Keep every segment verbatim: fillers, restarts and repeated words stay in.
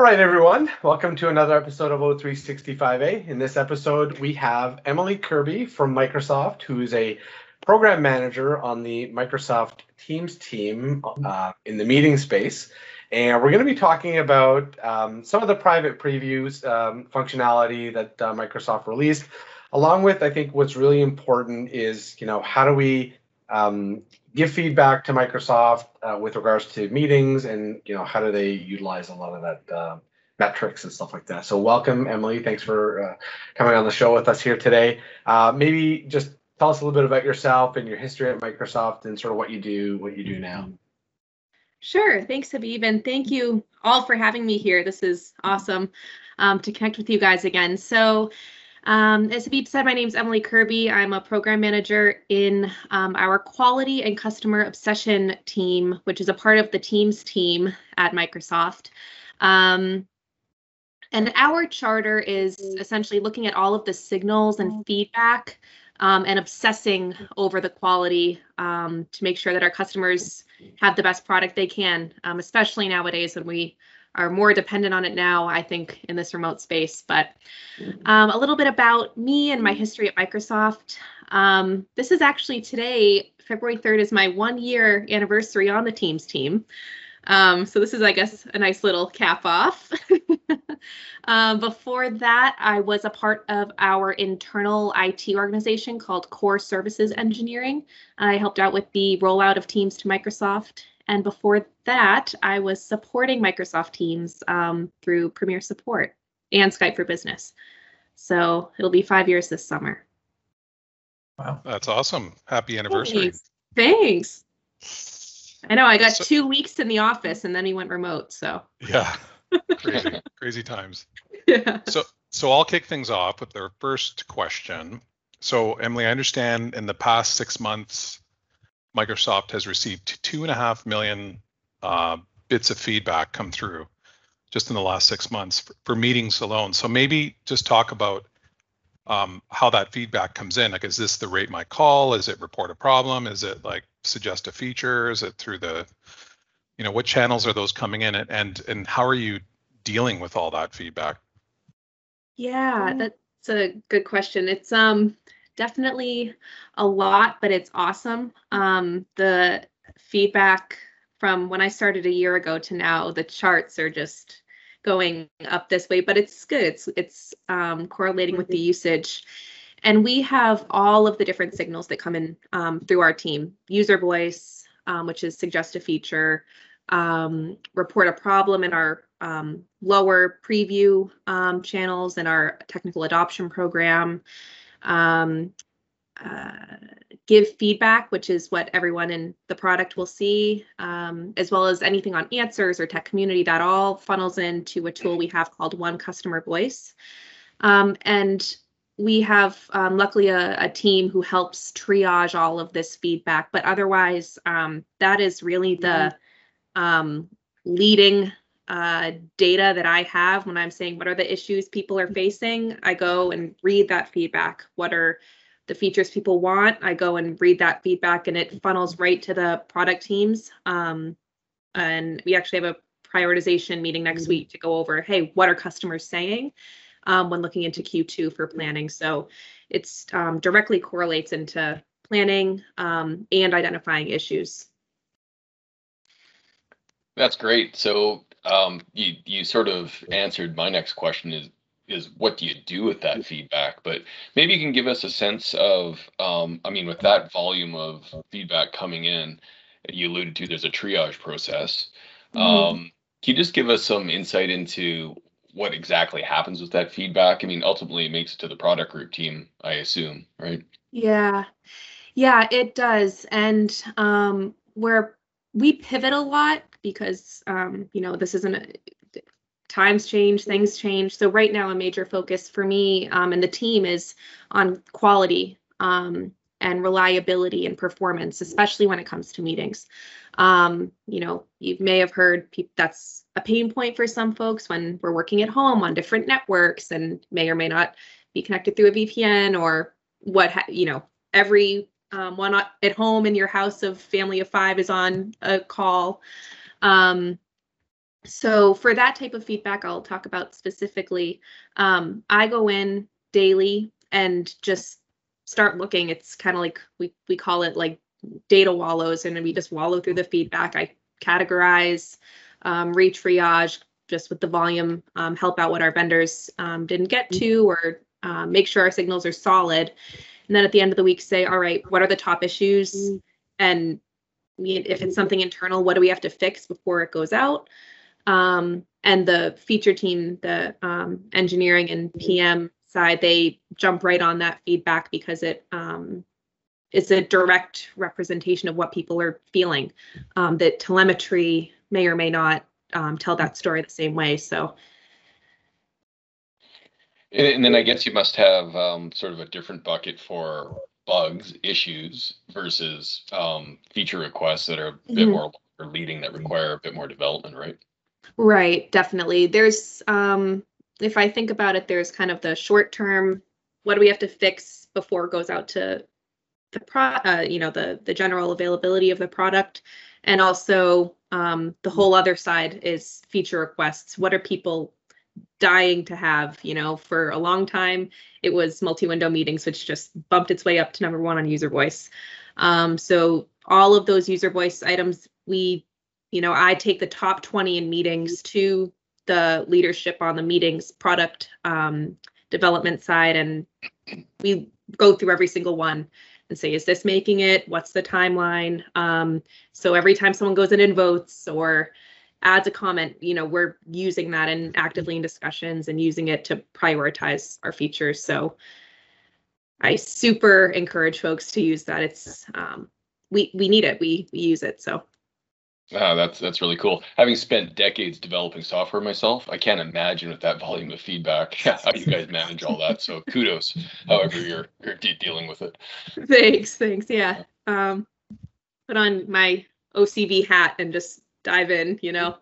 right, everyone. Welcome to another episode of O three sixty-five A. In this episode, we have Emily Kirby from Microsoft, who is a program manager on the Microsoft Teams team uh, in the meeting space. And we're going to be talking about um, some of the private previews um, functionality that uh, Microsoft released, along with, I think, what's really important is, you know, how do we um, give feedback to Microsoft uh, with regards to meetings, and you know, how do they utilize a lot of that uh, metrics and stuff like that. So welcome, Emily. Thanks for uh, coming on the show with us here today. Uh, maybe just tell us a little bit about yourself and your history at Microsoft and sort of what you do, what you do now. Sure. Thanks, Habib. And thank you all for having me here. This is awesome um, to connect with you guys again. So um, as Habib said, my name is Emily Kirby. I'm a program manager in um, our quality and customer obsession team, which is a part of the Teams team at Microsoft. Um, and our charter is essentially looking at all of the signals and feedback Um, and obsessing over the quality um, to make sure that our customers have the best product they can, um, especially nowadays when we are more dependent on it now, I think, in this remote space. But um, a little bit about me and my history at Microsoft. Um, this is actually today, February third, is my one year anniversary on the Teams team. Um, so this is, I guess, a nice little cap off. um, before that, I was a part of our internal I T organization called Core Services Engineering. I helped out with the rollout of Teams to Microsoft. And before that, I was supporting Microsoft Teams um, through Premier Support and Skype for Business. So it'll be five years this summer. Wow, that's awesome. Happy anniversary. Thanks. Thanks. I know, I got so, two weeks in the office and then he went remote, so. Yeah, crazy, crazy times. Yeah. So, so I'll kick things off with our first question. So, Emily, I understand in the past six months, Microsoft has received two and a half million uh, bits of feedback come through just in the last six months for, for meetings alone. So maybe just talk about um, how that feedback comes in. Like, is this the rate my call? Is it report a problem? Is it like suggest a feature? Is it through the, you know, what channels are those coming in, and and, and how are you dealing with all that feedback? Yeah, that's a good question. It's um definitely a lot, but it's awesome. Um, the feedback from when I started a year ago to now, the charts are just going up this way, but it's good. It's it's um, correlating with the usage. And we have all of the different signals that come in um, through our team. User voice, um, which is suggest a feature, um, report a problem in our um, lower preview um, channels and our technical adoption program, um, uh, give feedback, which is what everyone in the product will see, um, as well as anything on answers or tech community. That all funnels into a tool we have called One Customer Voice. Um, and we have um, luckily a, a team who helps triage all of this feedback, but otherwise um, that is really the um, leading uh, data that I have when I'm saying what are the issues people are facing. I go and read that feedback. What are the features people want? I go and read that feedback, and it funnels right to the product teams. Um, and we actually have a prioritization meeting next week to go over, hey, what are customers saying um, when looking into Q two for planning? So it's um, directly correlates into planning um, and identifying issues. That's great. So um, you you sort of answered my next question is is what do you do with that feedback? But maybe you can give us a sense of, um, I mean, with that volume of feedback coming in, you alluded to there's a triage process. Um, mm-hmm. Can you just give us some insight into what exactly happens with that feedback? I mean, ultimately it makes it to the product group team, I assume, right? Yeah, yeah, it does. And um, we're we pivot a lot because, um, you know, this isn't a, times change, things change. So right now, a major focus for me um, and the team is on quality um, and reliability and performance, especially when it comes to meetings. Um, you know, you may have heard pe- that's a pain point for some folks when we're working at home on different networks and may or may not be connected through a V P N or what, ha- you know, every um, one at home in your house of family of five is on a call. Um, So for that type of feedback, I'll talk about specifically. Um, I go in daily and just start looking. It's kind of like we we call it like data wallows, and we just wallow through the feedback. I categorize, um, re-triage just with the volume, um, help out what our vendors um, didn't get to, or uh, make sure our signals are solid. And then at the end of the week, say, all right, what are the top issues? And if it's something internal, what do we have to fix before it goes out? Um, and the feature team, the um, engineering and P M side, they jump right on that feedback because it um, is a direct representation of what people are feeling. Um, that telemetry may or may not um, tell that story the same way. So, and, and then I guess you must have um, sort of a different bucket for bugs, issues versus um, feature requests that are a bit mm-hmm. more leading, that require a bit more development, right? Right, definitely. There's, um, if I think about it, there's kind of the short term, what do we have to fix before it goes out to the pro, uh, you know, the the general availability of the product, and also um, the whole other side is feature requests. What are people dying to have? You know, for a long time, it was multi-window meetings, which just bumped its way up to number one on user voice. Um, so all of those user voice items, we You know, I take the top twenty in meetings to the leadership on the meetings product um, development side, and we go through every single one and say, is this making it? What's the timeline? Um, so every time someone goes in and votes or adds a comment, you know, we're using that and actively in discussions and using it to prioritize our features. So I super encourage folks to use that. It's um, we we need it. We we use it. So. Ah, that's that's really cool. Having spent decades developing software myself, I can't imagine with that volume of feedback how you guys manage all that. So kudos, however you're you're de- dealing with it. Thanks, thanks. Yeah. Um, put on my O C V hat and just dive in. You know.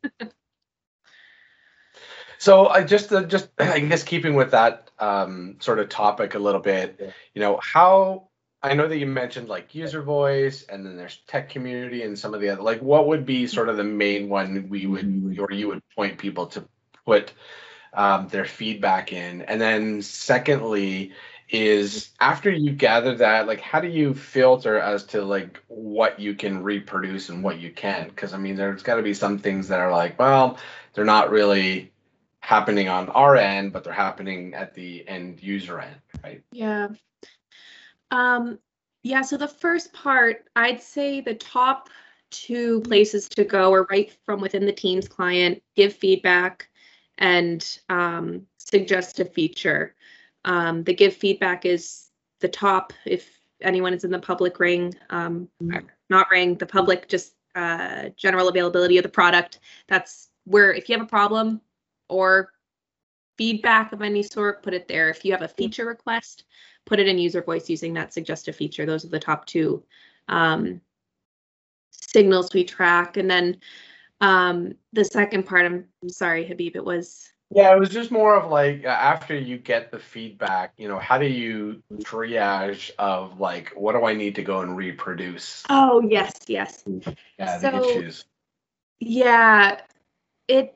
So I just uh, just I guess keeping with that um, sort of topic a little bit, you know, how. I know that you mentioned like user voice, and then there's tech community and some of the other, like what would be sort of the main one we would, or you would point people to put um, their feedback in? And then secondly is, after you gather that, like how do you filter as to like what you can reproduce and what you can't? Because I mean, there's got to be some things that are like, well, they're not really happening on our end, but they're happening at the end user end, right? Yeah. Um, yeah, so the first part, I'd say the top two places to go are right from within the Teams client, give feedback, and um, suggest a feature. Um, the give feedback is the top if anyone is in the public ring, um, not ring, the public, just uh, general availability of the product. That's where if you have a problem or feedback of any sort, put it there. If you have a feature request, put it in user voice using that suggest a feature. Those are the top two um, signals we track. And then um, the second part, I'm sorry, Habib, it was. Yeah, it was just more of like, uh, after you get the feedback, you know, how do you triage of like, what do I need to go and reproduce? Oh, yes, yes. Yeah, so, the issues. Yeah, it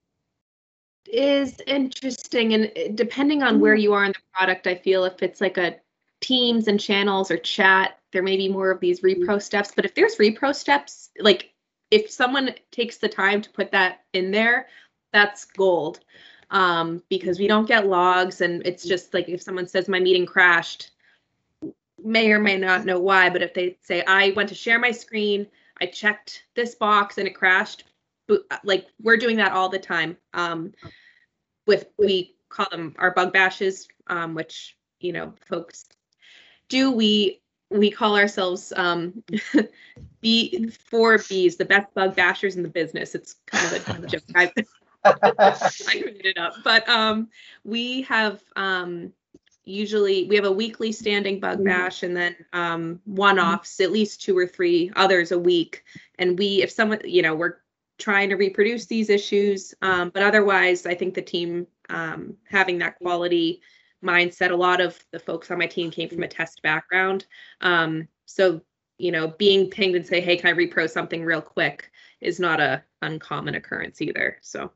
is interesting, and depending on where you are in the product, I feel if it's like a Teams and channels or chat, there may be more of these repro steps. But if there's repro steps, like if someone takes the time to put that in there, that's gold, um, because we don't get logs, and it's just like if someone says my meeting crashed, may or may not know why, but if they say I went to share my screen, I checked this box and it crashed, like we're doing that all the time. Um, with we call them our bug bashes, um, which you know folks do. We we call ourselves um, B four Bs, the best bug bashers in the business. It's kind of a joke. I, I made it up, but um, we have um, usually we have a weekly standing bug bash, and then um, one-offs, at least two or three others a week. And we, if someone, you know, we're trying to reproduce these issues, um, but otherwise, I think the team um, having that quality mindset. A lot of the folks on my team came from a test background, um, so you know, being pinged and say, "Hey, can I repro something real quick?" is not a uncommon occurrence either. So.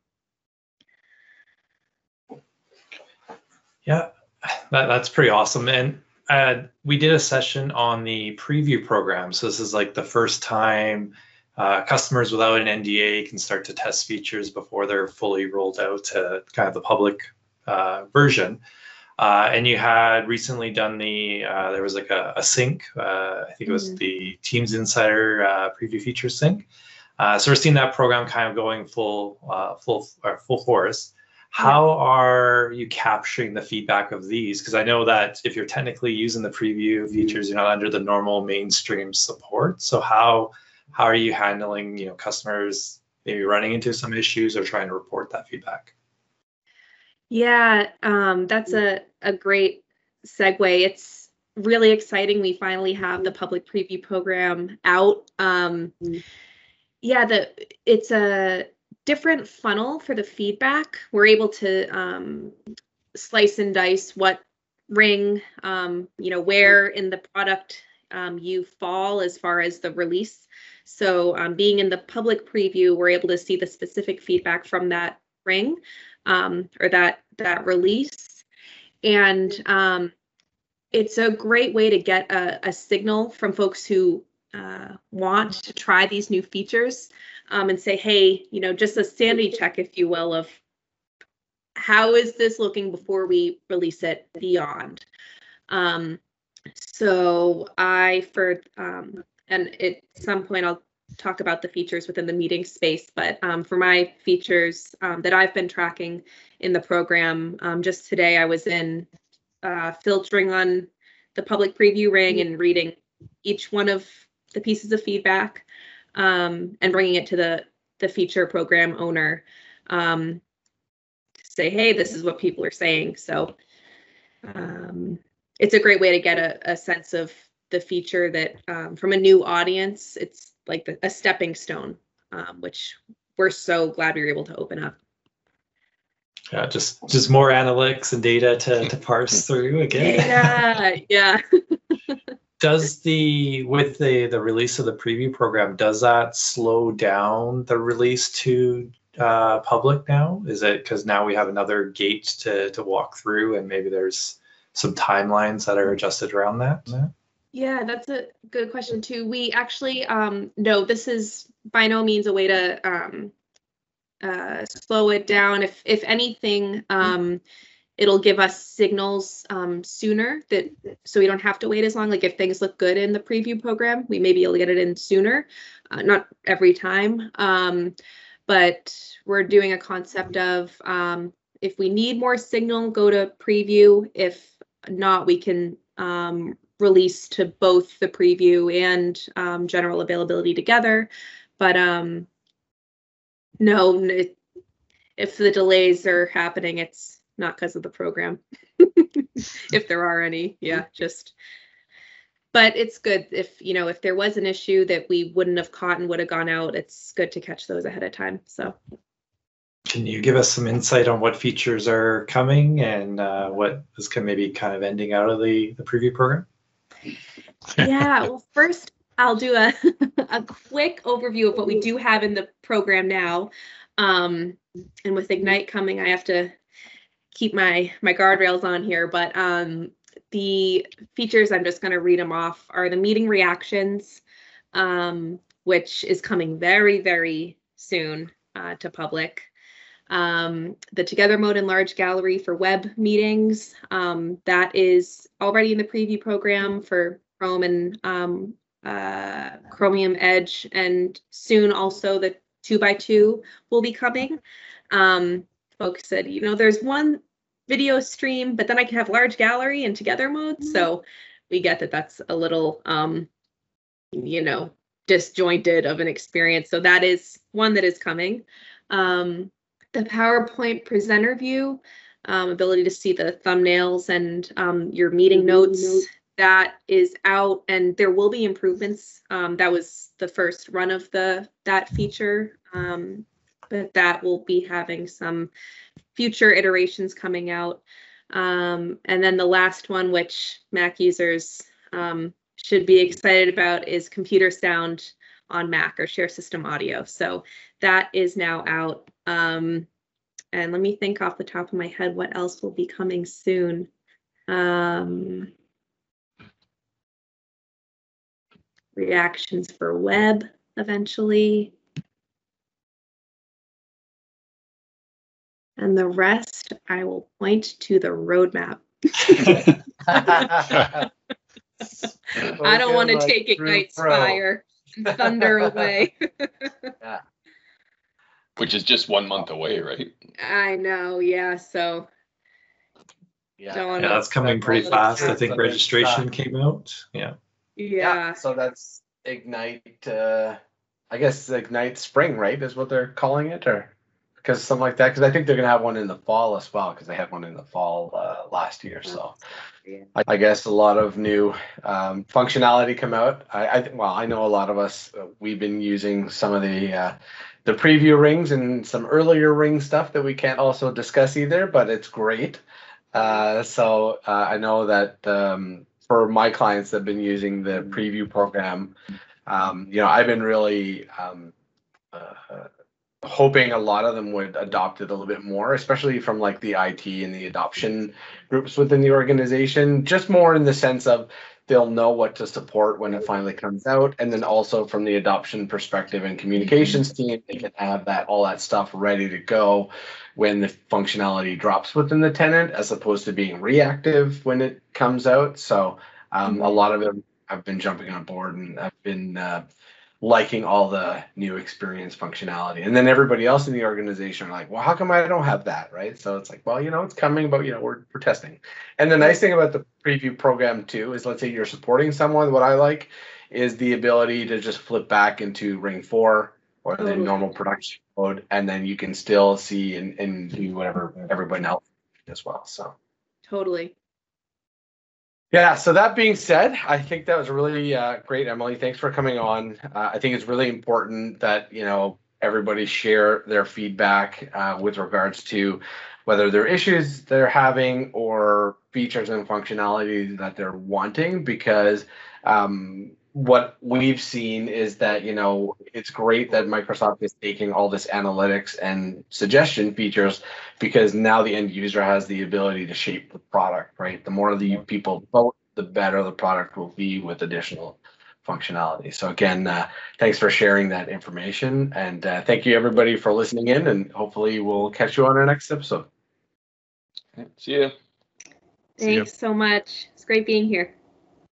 Yeah, that, that's pretty awesome. And uh, we did a session on the preview program. So this is like the first time uh, customers without an N D A can start to test features before they're fully rolled out to kind of the public uh, version. Uh, and you had recently done the, uh, there was like a, a sync, uh, I think it was mm-hmm. the Teams Insider uh, preview feature sync. Uh, so we're seeing that program kind of going full, uh, full, or full force. How yeah. are you capturing the feedback of these? Because I know that if you're technically using the preview features, you're not under the normal mainstream support. So how how are you handling, you know, customers maybe running into some issues or trying to report that feedback? Yeah, um, that's a, a great segue. It's really exciting. We finally have the public preview program out. Um, yeah, the it's a different funnel for the feedback. We're able to um, slice and dice what ring, um, you know, where in the product um, you fall as far as the release. So um, being in the public preview, we're able to see the specific feedback from that ring um, or that that release. And um, it's a great way to get a, a signal from folks who uh, want to try these new features. Um, and say, hey, you know, just a sanity check, if you will, of how is this looking before we release it beyond. Um, so I, for, um, and at some point I'll talk about the features within the meeting space, but um, for my features um, that I've been tracking in the program, um, just today I was in uh, filtering on the public preview ring and reading each one of the pieces of feedback. Um, and bringing it to the, the feature program owner um, to say, hey, this is what people are saying. So um, it's a great way to get a, a sense of the feature that um, from a new audience, it's like the, a stepping stone, um, which we're so glad we were able to open up. Yeah, just just more analytics and data to, to parse through again. Yeah, yeah. Does the, with the, the release of the preview program, does that slow down the release to uh, public now? Is it because now we have another gate to, to walk through and maybe there's some timelines that are adjusted around that? Yeah, that's a good question too. We actually, um, no, this is by no means a way to um, uh, slow it down. If, if anything, um, it'll give us signals um, sooner that so we don't have to wait as long. Like if things look good in the preview program, we may be able to get it in sooner. Uh, not every time, um, but we're doing a concept of um, if we need more signal, go to preview. If not, we can um, release to both the preview and um, general availability together. But um, no, it, if the delays are happening, it's not because of the program, if there are any. Yeah, just, but it's good if, you know, if there was an issue that we wouldn't have caught and would have gone out, it's good to catch those ahead of time. So can you give us some insight on what features are coming and uh, what is maybe kind of ending out of the, the preview program? Yeah, well, first I'll do a, a quick overview of what we do have in the program now. Um, and with Ignite coming, I have to keep my my guardrails on here, but um, the features, I'm just going to read them off, are the meeting reactions, um, which is coming very, very soon uh, to public. Um, the Together mode in large gallery for web meetings, um, that is already in the preview program for Chrome and um, uh, Chromium Edge, and soon also the two by two will be coming. Um, folks said, you know, there's one video stream, but then I can have large gallery and Together mode. So we get that that's a little, um, you know, disjointed of an experience. So that is one that is coming. Um, the PowerPoint presenter view, um, ability to see the thumbnails and um, your meeting notes, notes, that is out, and there will be improvements. Um, that was the first run of the that feature. Um, but that will be having some future iterations coming out. Um, and then the last one, which Mac users um, should be excited about, is computer sound on Mac, or Share System Audio. So that is now out. Um, and let me think off the top of my head what else will be coming soon. Um, reactions for web eventually. And the rest, I will point to the roadmap. I don't want to like take Ignite's pro. fire and thunder away. Yeah. Which is just one month away, right? I know, yeah. So Yeah. don't Yeah, wanna, that's coming pretty Well, fast. I it's- think it's, registration uh, came out. Yeah. yeah. So that's Ignite. Uh, I guess Ignite Spring, right? Is what they're calling it, or because something like that. Because I think they're gonna have one in the fall as well. Because they had one in the fall uh, last year. So Yeah. I, I guess a lot of new um, functionality come out. I, I well, I know a lot of us. Uh, we've been using some of the uh, the preview rings and some earlier ring stuff that we can't also discuss either. But it's great. Uh, so uh, I know that um, for my clients that have been using the preview program, um, you know, I've been really um, uh, hoping a lot of them would adopt it a little bit more, especially from like the I T and the adoption groups within the organization, just more in the sense of they'll know what to support when it finally comes out. And then also from the adoption perspective and communications team, they can have that all that stuff ready to go when the functionality drops within the tenant, as opposed to being reactive when it comes out. So um, Mhm. a lot of them have been jumping on board, and I've been uh, liking all the new experience functionality. And then everybody else in the organization are like, well, how come I don't have that? Right. So it's like, well, you know, it's coming, but you know, we're, we're testing. And the nice thing about the preview program too, is let's say you're supporting someone, what I like is the ability to just flip back into Ring four or the Totally. normal production mode. And then you can still see and, and do whatever everybody else as well. So Totally. yeah, so that being said, I think that was really uh, great, Emily. Thanks for coming on. Uh, I think it's really important that, you know, everybody share their feedback uh, with regards to whether there are issues they're having or features and functionality that they're wanting, because um, what we've seen is that, you know, it's great that Microsoft is taking all this analytics and suggestion features, because now the end user has the ability to shape the product, right? The more the people vote, the better the product will be with additional functionality. So again, uh, thanks for sharing that information, and uh, thank you everybody for listening in, and hopefully we'll catch you on our next episode. See ya. See ya. Thanks so much. It's great being here.